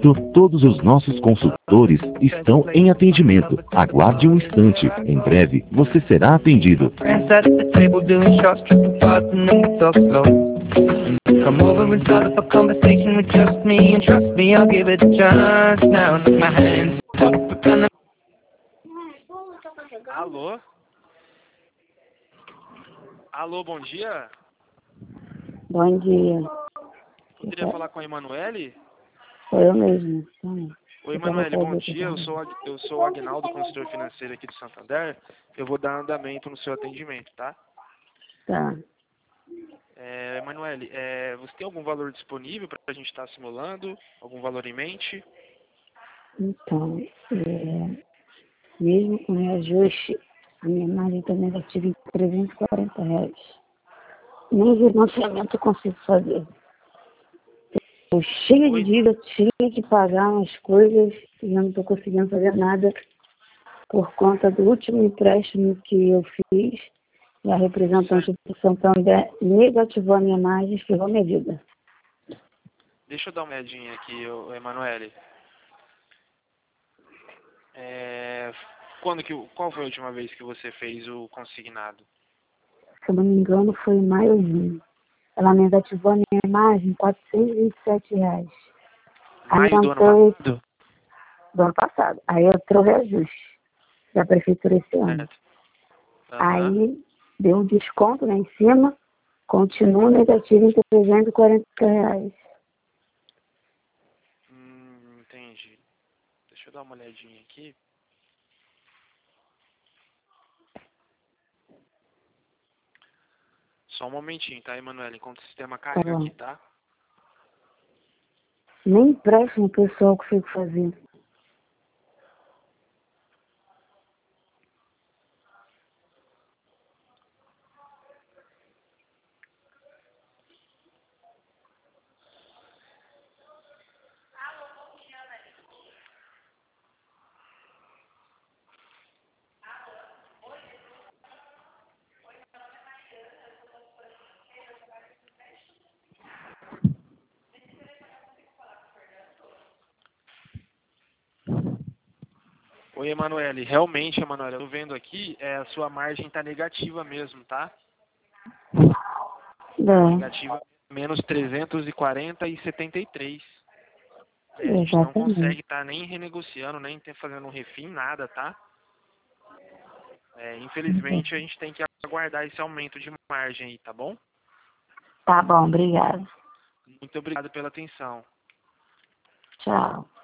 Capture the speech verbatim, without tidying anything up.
momento, todos os nossos consultores estão em atendimento. Aguarde um instante. Em breve, você será atendido. Come over and start up a conversation with just me, and trust me, I'll give it a chance. Now, my hands up and Alô? Alô, bom dia? Bom dia. Poderia falar com a Emanuele? Sou eu mesmo. Sim. Oi, Emanuele, bom dia. Eu sou, eu sou o Agnaldo, consultor financeiro aqui do Santander. Eu vou dar andamento no seu atendimento, tá? Tá. É, Emanuele, é, você tem algum valor disponível para a gente estar simulando? Algum valor em mente? Então, é, mesmo com reajuste, a minha margem está negativa em trezentos e quarenta reais. Nem financiamento eu consigo fazer. Estou cheia de Oi? dívida, cheia de pagar umas coisas e eu não estou conseguindo fazer nada por conta do último empréstimo que eu fiz e a representante do Santander negativou a minha margem e ferrou minha vida. Deixa eu dar uma olhadinha aqui, ô, Emanuele. É, quando que, qual foi a última vez que você fez o consignado? Se eu não me engano, foi em maio ou junho. Ela negativou a minha margem em quatrocentos e vinte e sete reais. Aí Maio do ano entrou, passado? do ano passado. Aí entrou o reajuste da prefeitura esse ano. Certo. Uhum. Aí deu um desconto lá em cima, continua negativo em trezentos e quarenta reais. Hum, entendi. Deixa eu dar uma olhadinha aqui. Só um momentinho, tá, Emanuele? Enquanto o sistema carrega Tá bom. aqui, tá? Nem empréstimo o pessoal consigo fazer. Oi, Emanuele. Realmente, Emanuele, eu tô vendo aqui, é, a sua margem tá negativa mesmo, tá? É, Negativa menos trezentos e quarenta e setenta e três. É, a gente não exatamente. consegue tá nem renegociando, nem ter- fazendo um refim, nada, tá? É, infelizmente, a gente tem que aguardar esse aumento de margem aí, tá bom? Tá bom, obrigada. Muito obrigado pela atenção. Tchau.